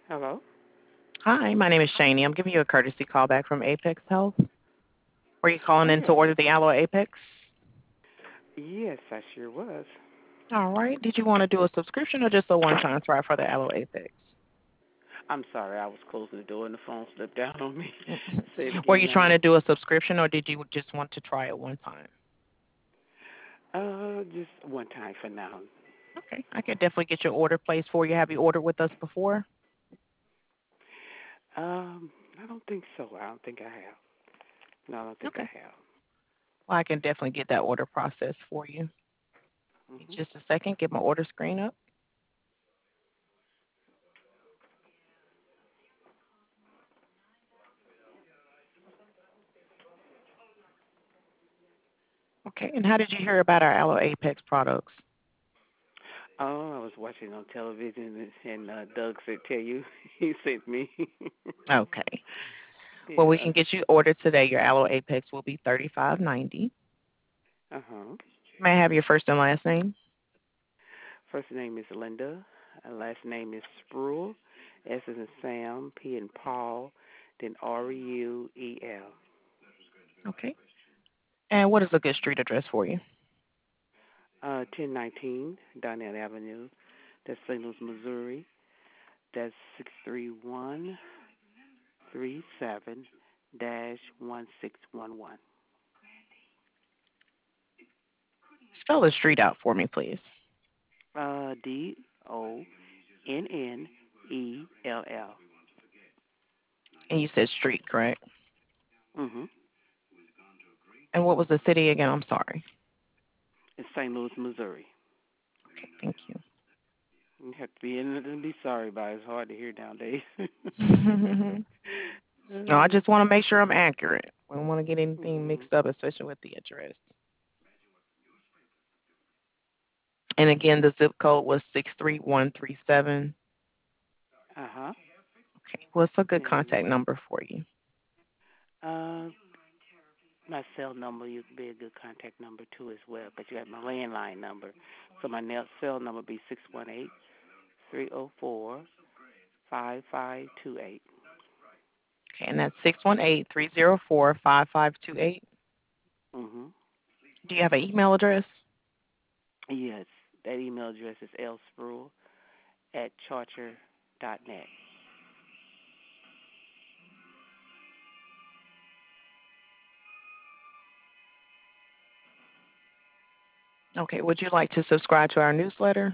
Hello? Hi, my name is Shani. I'm giving you a courtesy call back from Apex Health. Were you calling Oh, in to yeah. order the Aloe Apex? Yes, I sure was. All right. Did you want to do a subscription or just a one-time try for the Aloe Apex? I'm sorry, I was closing the door and the phone slipped down on me. Mhm. Say it Were again you trying to now. do a subscription or did you just want to try it one time? Just one time for now. Okay. I could definitely get your order placed for you. Have you ordered with us before? I don't think so. I don't think I have. No, I don't think I Okay. have. Well, I can definitely get that order processed for you. Mhm. Just a second. Get my order screen up. Okay. And how did you hear about our Aloe Apex products? Oh, I was watching on television and Doug said, "Tell you," he sent me. Okay. Well, we Yeah. can get you ordered today. Your Aloe Apex will be $35.90. Uh huh. May I have your first and last name? First name is Linda. Last name is Spruill. S is in Sam. P and Paul. Then Ruel. Okay. And what is a good street address for you? 1019 Donnell Avenue. That's St. Louis, Missouri. That's 63137-1611. Spell the street out for me, please. Donnell. And you said street, correct? Mhm. And what was the city again? I'm sorry. It's St. Louis, Missouri. Okay, thank you. You have to be in it and be sorry about it. It's hard to hear nowadays. No, I just want to make sure I'm accurate. I don't want to get anything Mhm. mixed up, especially with the address. And again, the zip code was 63137. Uh huh. Okay, what's a good And contact number for you? uh, my cell number you could be a good contact number too as well. But you got my landline number, so my cell number be 618-304-5528. Okay, and that's 618-304-5528. Mhm. Do you have an email address? Yes, that email address is lsproul@charter.net. Okay, would you like to subscribe to our newsletter?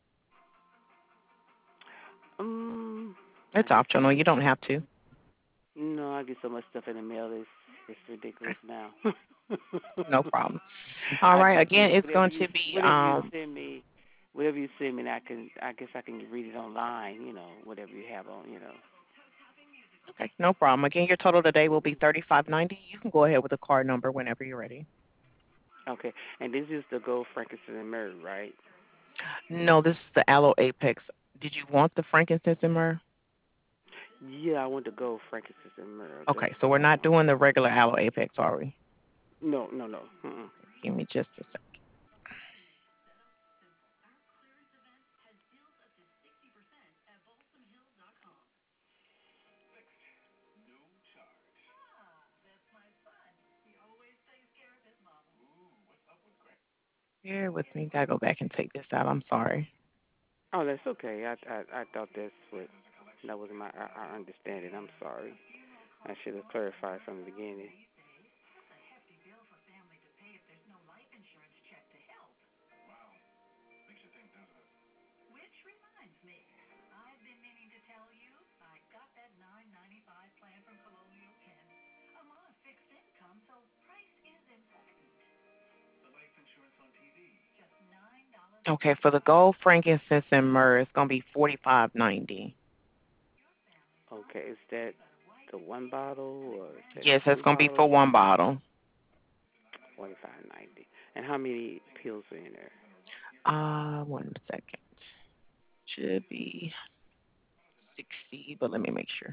I It's guess I optional. You could. don't have to. No, I get so much stuff in the mail. It's ridiculous now. No problem. All I right. just Again, it's going to be whatever you send me, I guess I can read it online. Whatever you have on. okay, no problem. Again, your total today will be 35.90. You can go ahead with the card number whenever you're ready. Okay, and this is the gold, frankincense, and myrrh, right? No, this is the Aloe Apex. Did you want the frankincense and myrrh? Yeah, I want the gold, frankincense, and myrrh. That's Okay, so we're not doing the regular Aloe Apex, are we? no, no, no. Mm-mm. Give me just a second. Bear with me. Gotta go back and take this out. I'm sorry. Oh, that's okay. I thought that was my I understand it. I'm sorry. I should have clarified from the beginning. Okay, for the gold, frankincense, and myrrh, it's gonna be 45.90. Okay, is that the one bottle or is that Yes, that's two gonna be bottles? for one bottle. 45.90. And how many pills are in there? One second. Should be 60, but let me make sure.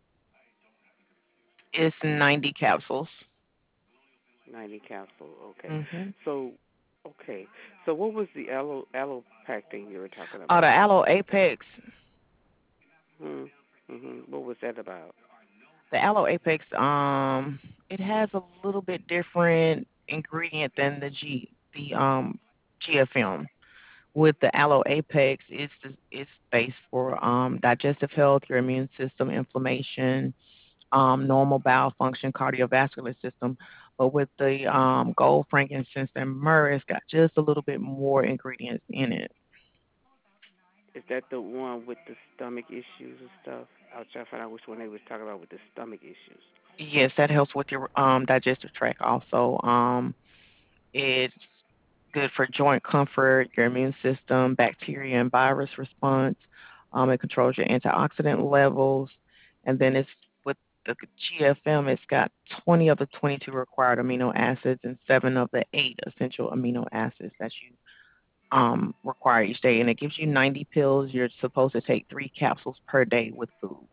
It's 90 capsules. 90 capsule. Okay. Mm-hmm. So, okay. So what was the aloe pack thing you were talking Oh, the about? Aloe Apex. Hmm. What was that about? The Aloe Apex, it has a little bit different ingredient than the GFM. With the Aloe Apex, it's based for digestive health, your immune system, inflammation, normal bowel function, cardiovascular system. But with the gold, frankincense, and myrrh, it's got just a little bit more ingredients in it. Is that the one with the stomach issues and stuff? I was trying to find out which one they was talking about with the stomach issues. Yes, that helps with your digestive tract also. It's good for joint comfort, your immune system, bacteria and virus response. It controls your antioxidant levels. And then it's with the GFM, it's got 20 of the 22 required amino acids and 7 of the 8 essential amino acids that you require each day. And it gives you 90 pills. You're supposed to take 3 capsules per day with food.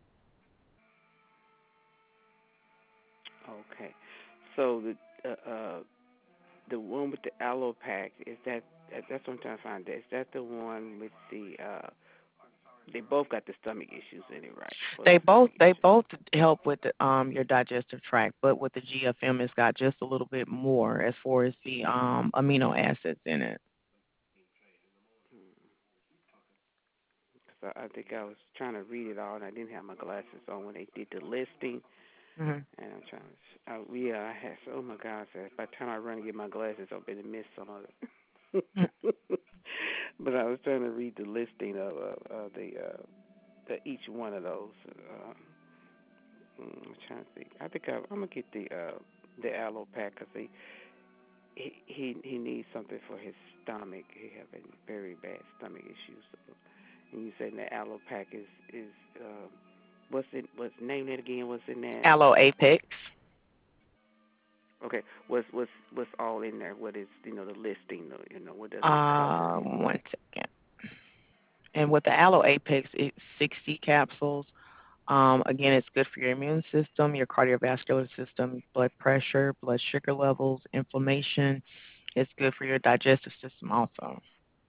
Okay. So the one with the aloe pack is that's what I'm trying to find. Is that the one with the they both got the stomach issues in it, right? Both They the both stomach they issues. both help with your digestive tract, but with the GFM, it's got just a little bit more as far as the amino acids in it. So I think I was trying to read it all, and I didn't have my glasses on when they did the listing. Hmm. And I'm trying to, yeah, I had, oh my God, I said, by the time I run to get my glasses, I'll be to miss some of it. But I was trying to read the listing of the each one of those. I'm trying to think. I think I'm gonna get the aloe pack because he needs something for his stomach. He having very bad stomach issues. So, and you saying the aloe pack is what's name it again? What's in that? Aloe Apex. Okay, what's all in there? What is the listing? What does it cover? 1 second. And with the Aloe Apex, it's 60 capsules. Again, it's good for your immune system, your cardiovascular system, blood pressure, blood sugar levels, inflammation. It's good for your digestive system also.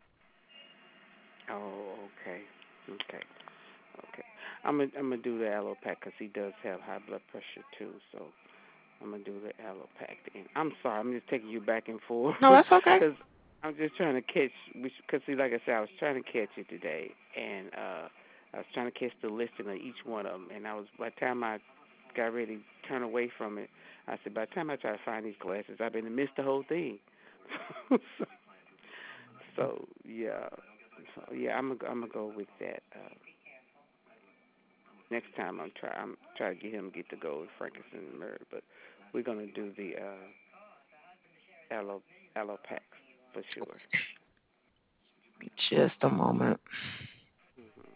Oh, okay, okay, okay. I'm gonna do the aloe pack because he does have high blood pressure too. So I'm gonna do the aloe pack. And I'm sorry, I'm just taking you back and forth No, that's okay. because I'm just trying to catch. Because see, like I said, I was trying to catch it today, and I was trying to catch the listing of each one of them. And I was by the time I got ready to turn away from it, I said by the time I try to find these glasses, I've been to miss the whole thing. so, so yeah, I'm gonna go with that. Next time I'm try to get him to get the gold frankincense and myrrh, but we're gonna do the aloe aloe packs for sure. Just a moment. Hmm.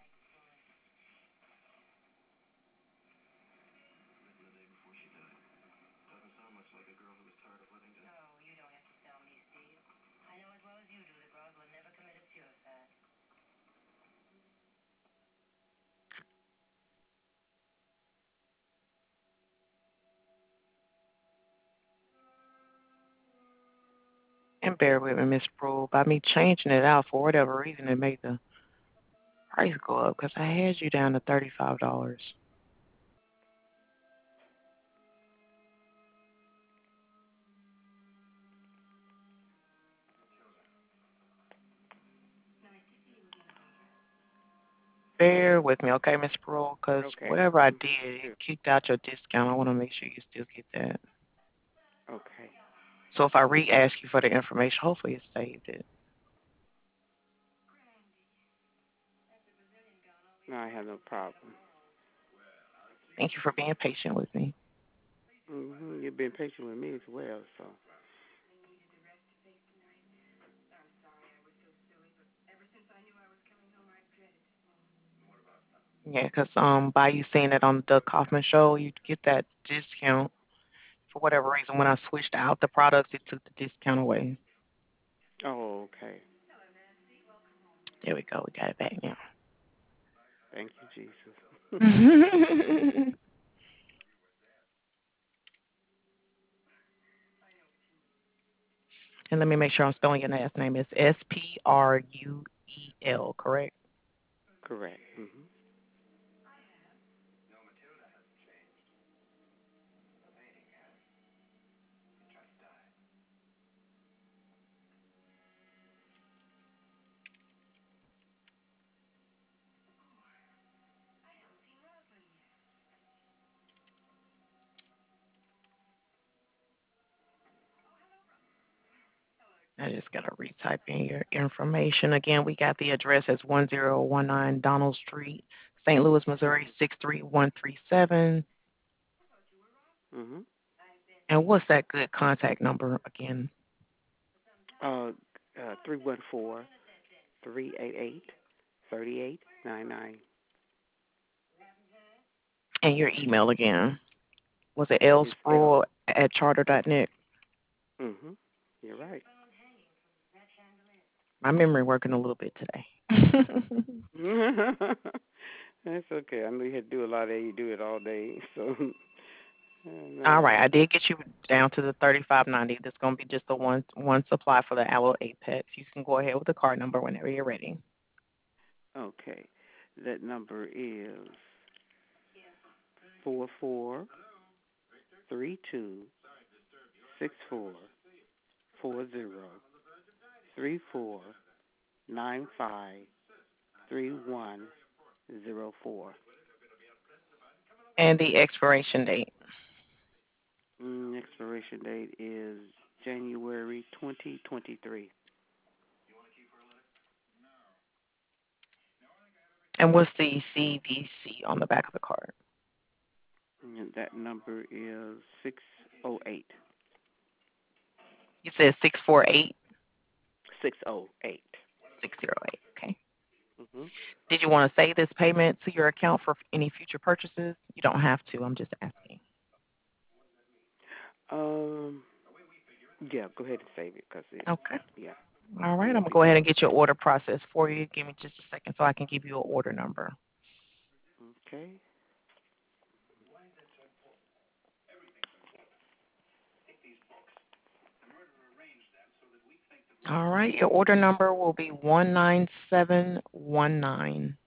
And bear with me, Miss Brule. By me changing it out for whatever reason, it made the price go up because I had you down to $35. Bear with me, okay, Miss Brule? Because Okay. whatever I Hmm. did, it Sure. kicked out your discount. I want to make sure you still get that. Okay. So if I re-ask you for the information, hopefully it saved it. No, I have no problem. Thank you for being patient with me. You've been patient with me as well, so. Yeah, 'cause by you seeing it on the Doug Kaufman show, you get that discount. For whatever reason, when I switched out the products, it took the discount away. Oh, okay. There we go. We got it back now. Thank you, Jesus. And let me make sure I'm spelling your last name. It's Spruel, correct? Correct. Hmm. I just gotta retype in your information again. We got the address as 1019 Donald Street, St. Louis, Missouri 63137. Mhm. And what's that good contact number again? 314-388-3899. And your email again? Was it It's L. lsproul@charter.net? Mhm. You're right. My memory working a little bit today. That's okay. I know you had to do a lot of it. You do it all day, so All no. right, I did get you down to the 35.90. That's gonna be just the one supply for the Aloe Apex. You can go ahead with the card number whenever you're ready. Okay. That number is 4432644034953104. And the expiration date. Expiration date is January 2023. And what's the CVC on the back of the card? And that number is 608. You said 648. 608. 608. Okay. Mhm. Did you want to save this payment to your account for any future purchases? You don't have to. I'm just asking. Um. Yeah. Go ahead and save it, cause it. Okay. Yeah. All right. I I'm won't gonna be go ahead doing. and get your order process for you. Give me just a second so I can give you an order number. Okay. All right. Your order number will be 19719.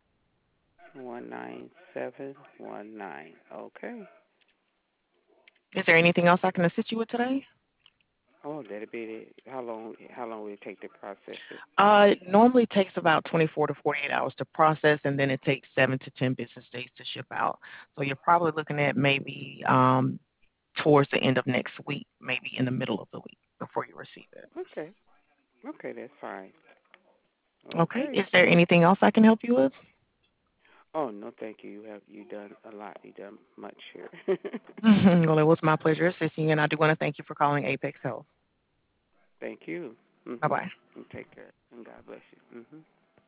19719. Okay. Is there anything else I can assist you with today? Oh, that'll be it. How long? How long will it take to process it? It normally takes about 24 to 48 hours to process, and then it takes 7 to 10 business days to ship out. So you're probably looking at maybe towards the end of next week, maybe in the middle of the week before you receive it. Okay. Okay, that's fine. Okay. Okay. Is there anything else I can help you with? Oh no, thank you. You done a lot. You done much here. Well, it was my pleasure assisting you, and I do want to thank you for calling Apex Health. Thank you. Bye bye. And take care. And God bless you.